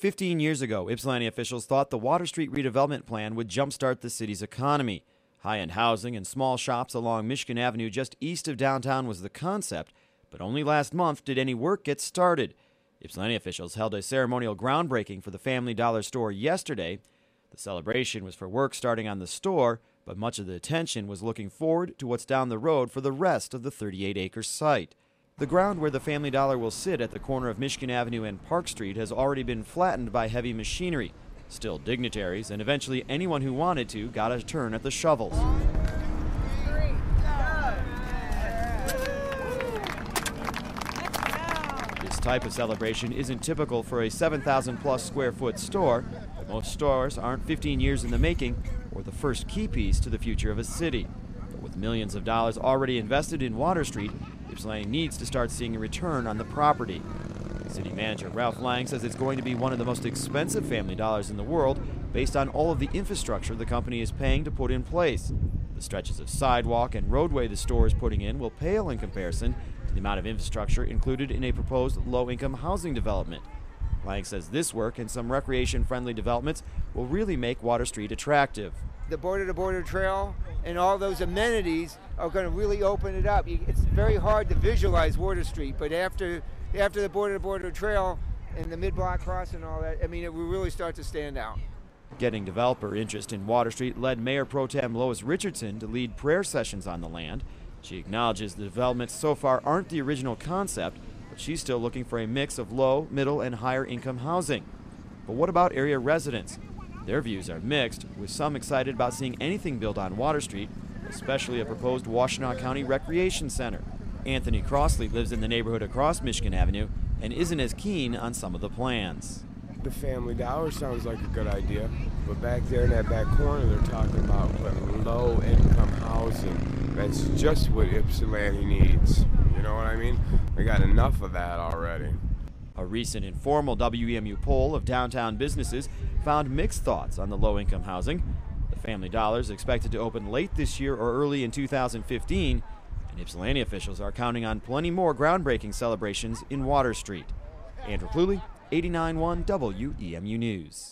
15 years ago, Ypsilanti officials thought the Water Street redevelopment plan would jumpstart the city's economy. High-end housing and small shops along Michigan Avenue just east of downtown was the concept, but only last month did any work get started. Ypsilanti officials held a ceremonial groundbreaking for the Family Dollar store yesterday. The celebration was for work starting on the store, but much of the attention was looking forward to what's down the road for the rest of the 38-acre site. The ground where the Family Dollar will sit at the corner of Michigan Avenue and Park Street has already been flattened by heavy machinery. Still, dignitaries and eventually anyone who wanted to got a turn at the shovels. This type of celebration isn't typical for a 7,000-plus square foot store, but most stores aren't 15 years in the making or the first key piece to the future of a city. But with millions of dollars already invested in Water Street, Ypsilanti needs to start seeing a return on the property. City manager Ralph Lang says it's going to be one of the most expensive Family Dollars in the world based on all of the infrastructure the company is paying to put in place. The stretches of sidewalk and roadway the store is putting in will pale in comparison to the amount of infrastructure included in a proposed low-income housing development. Lang says this work and some recreation-friendly developments will really make Water Street attractive. The border-to-border trail and all those amenities are going to really open it up. It's very hard to visualize Water Street, but after the border-to-border trail and the mid-block cross and all that, I mean, it will really start to stand out. Getting developer interest in Water Street led Mayor Pro Tem Lois Richardson to lead prayer sessions on the land. She acknowledges the developments so far aren't the original concept, but she's still looking for a mix of low, middle, and higher income housing. But what about area residents? Their views are mixed, with some excited about seeing anything built on Water Street, especially a proposed Washtenaw County Recreation Center. Anthony Crossley lives in the neighborhood across Michigan Avenue and isn't as keen on some of the plans. The Family Dollar sounds like a good idea, but back there in that back corner they're talking about low-income housing. That's just what Ypsilanti needs. You know what I mean? We got enough of that already. A recent informal WEMU poll of downtown businesses found mixed thoughts on the low-income housing. The Family Dollar is expected to open late this year or early in 2015, and Ypsilanti officials are counting on plenty more groundbreaking celebrations in Water Street. Andrew Cluley, 89.1 WEMU News.